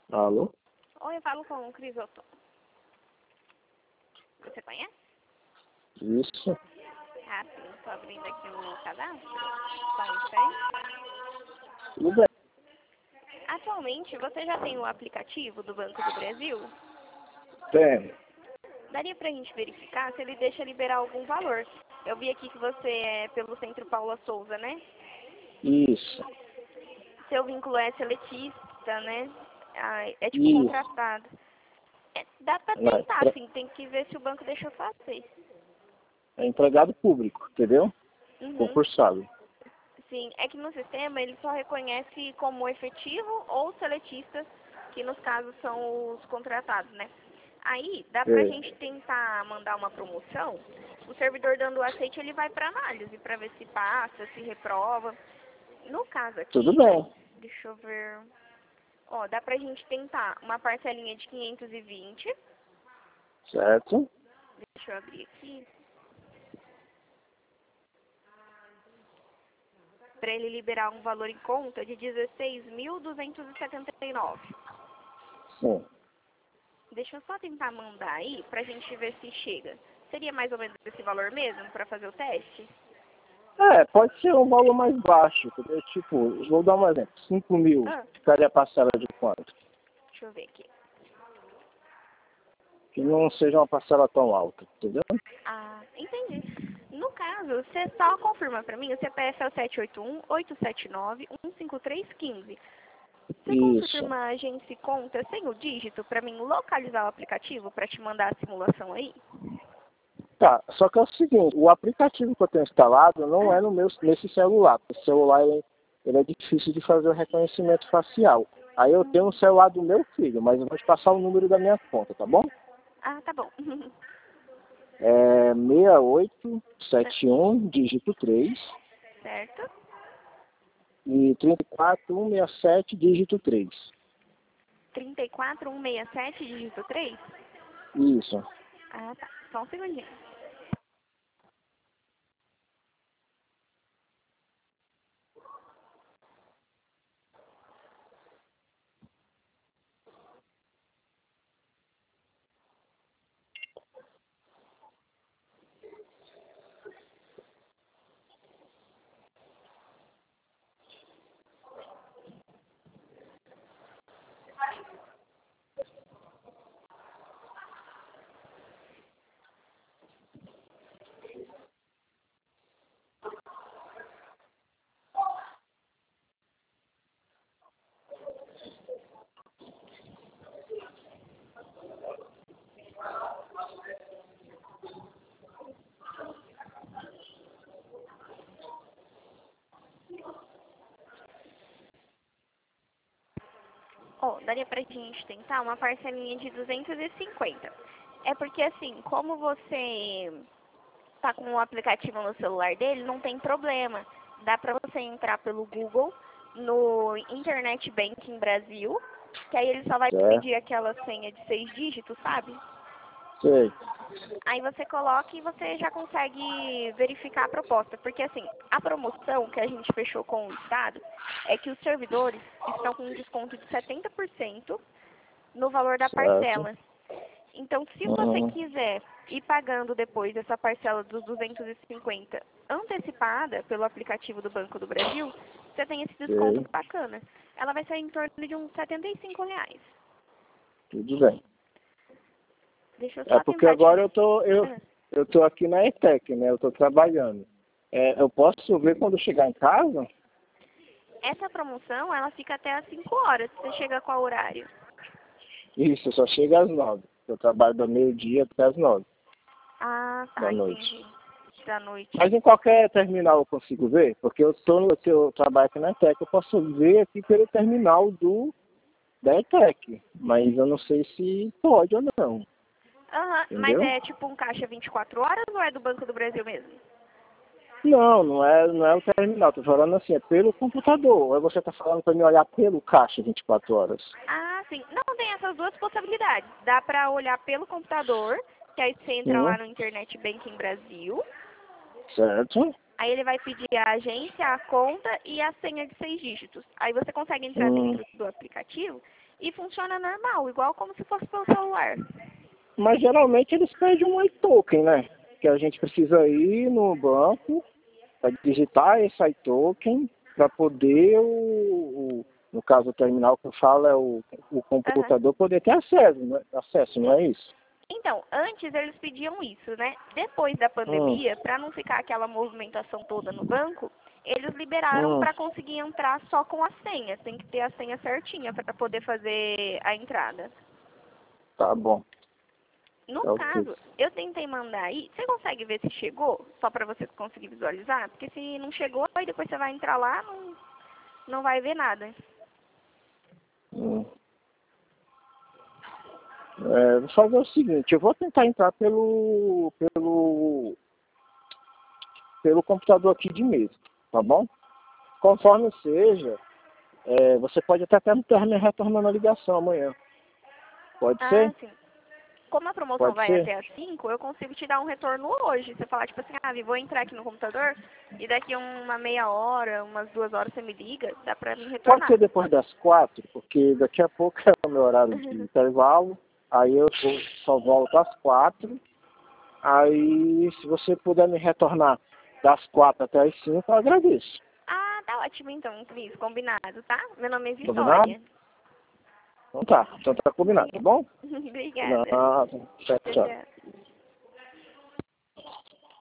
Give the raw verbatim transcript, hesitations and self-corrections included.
Alô? Oi, eu falo com o Crisóstomo. Você conhece? Isso. Ah, sim. Estou abrindo aqui o cadastro. Só um instante. Tudo bem. Atualmente, você já tem o aplicativo do Banco do Brasil? Tem. Daria pra gente verificar se ele deixa liberar algum valor. Eu vi aqui que você é pelo Centro Paula Souza, né? Isso. Seu vínculo é seletista, né? Ah, é tipo Isso. contratado. É, dá pra Não, é tentar, pra- assim. Tem que ver se o banco deixa fazer. é empregado público, entendeu? Uhum. Concursado. Sim, é que no sistema ele só reconhece como efetivo ou seletista, que nos casos são os contratados, né? Aí, dá pra É. gente tentar mandar uma promoção, o servidor dando o aceite, ele vai pra análise, pra ver se passa, se reprova. No caso Tudo aqui, bem. deixa eu ver, ó, dá pra gente tentar uma parcelinha de quinhentos e vinte, Certo? deixa eu abrir aqui, pra ele liberar um valor em conta de dezesseis mil duzentos e setenta e nove. Sim. Deixa eu só tentar mandar aí pra gente ver se chega. Seria mais ou menos esse valor mesmo pra fazer o teste? É, pode ser um valor mais baixo, entendeu? Tipo, vou dar um exemplo. cinco mil. Ah, Ficaria a parcela de quanto? deixa eu ver aqui. Que não seja uma parcela tão alta, entendeu? Ah, entendi. No caso, você só confirma pra mim, o C P F é o sete oito um, oito sete nove, um cinco três um cinco. Você Isso. confirma a agência e conta sem o dígito pra mim localizar o aplicativo pra te mandar a simulação aí? Tá, só que é o seguinte, o aplicativo que eu tenho instalado não é Ah, no meu, nesse celular. O celular ele, ele é difícil de fazer o reconhecimento facial. Aí eu tenho um hum, celular do meu filho, mas eu vou te passar o número da minha conta, tá bom? ah, tá bom. É seis oito sete um, dígito três Certo? e trinta e quatro um seis sete, dígito três. trinta e quatro um seis sete, dígito três? Isso. Ah, tá. Só um segundinho. Ó, daria pra gente tentar uma parcelinha de duzentos e cinquenta. É porque assim, como você tá com o aplicativo no celular dele, não tem problema. Dá pra você entrar pelo Google no Internet Banking Brasil, que aí ele só vai Certo? pedir aquela senha de seis dígitos, sabe? Sei. Aí você coloca e você já consegue verificar a proposta. Porque assim, a promoção que a gente fechou com o Estado é que os servidores estão com um desconto de setenta por cento no valor da Certo. parcela. Então, se você Uhum. quiser ir pagando depois essa parcela dos duzentos e cinquenta antecipada pelo aplicativo do Banco do Brasil, você tem esse desconto Sei. bacana. Ela vai sair em torno de uns setenta e cinco reais. Tudo bem. Deixa eu É só porque tentar te... agora eu tô, eu, Ah, eu tô aqui na ETEC, né? Eu tô trabalhando. É, eu posso ver quando eu chegar em casa? essa promoção, ela fica até às cinco horas. Você chega qual horário? Isso, só chega às nove. Eu trabalho do meio-dia até às nove Ah, da tá, noite. entendi. Da noite. Mas em qualquer terminal eu consigo ver, porque eu tô no, se eu trabalho aqui na ETEC, eu posso ver aqui pelo terminal do da ETEC. Mas eu não sei se pode ou não. Aham, mas Entendeu? é tipo um caixa vinte e quatro horas ou é do Banco do Brasil mesmo? Não, não é, não é o terminal, tô falando assim, é pelo computador. Aí você tá falando para me olhar pelo caixa vinte e quatro horas. Ah, sim. Não, tem essas duas possibilidades. Dá pra olhar pelo computador, que aí você entra lá Sim, no Internet Banking Brasil. certo? Aí ele vai pedir a agência, a conta e a senha de seis dígitos. Aí você consegue entrar Hum, dentro do aplicativo e funciona normal, igual como se fosse pelo celular. Mas geralmente eles pedem um iToken, né? Que a gente precisa ir no banco para digitar esse iToken para poder, o, o, no caso o terminal que eu falo é o, o computador, Uhum. poder ter acesso, né? acesso, não é isso? Então, antes eles pediam isso, né? Depois da Hum, pandemia, para não ficar aquela movimentação toda no banco, eles liberaram hum, para conseguir entrar só com a senha. Tem que ter a senha certinha para poder fazer a entrada. tá bom. No Tá ok. caso, eu tentei mandar aí. Você consegue ver se chegou? Só para você conseguir visualizar? Porque se não chegou, aí depois você vai entrar lá, não, não vai ver nada. Hum. É, vou fazer o seguinte, eu vou tentar entrar pelo, pelo, pelo computador aqui de mesa, tá bom? Conforme seja, é, você pode até até me retornando a ligação amanhã. Pode Ah, ser? sim. Como a promoção Pode vai ser? até às cinco, eu consigo te dar um retorno hoje. Você falar, tipo assim, ah, Vi, vou entrar aqui no computador e daqui uma meia hora, umas duas horas você me liga, dá pra me Pode ser retornar. depois das quatro, porque daqui a pouco é o meu horário de intervalo, aí eu vou- só volto às quatro. Aí, se você puder me retornar das quatro até as cinco, eu agradeço. Ah, tá ótimo então, Cris, combinado, tá? Meu nome é Combinado? Vitória. Então tá, então tá combinado, tá bom? Obrigada. Combinado. Tchau, Tchau, tchau. tchau.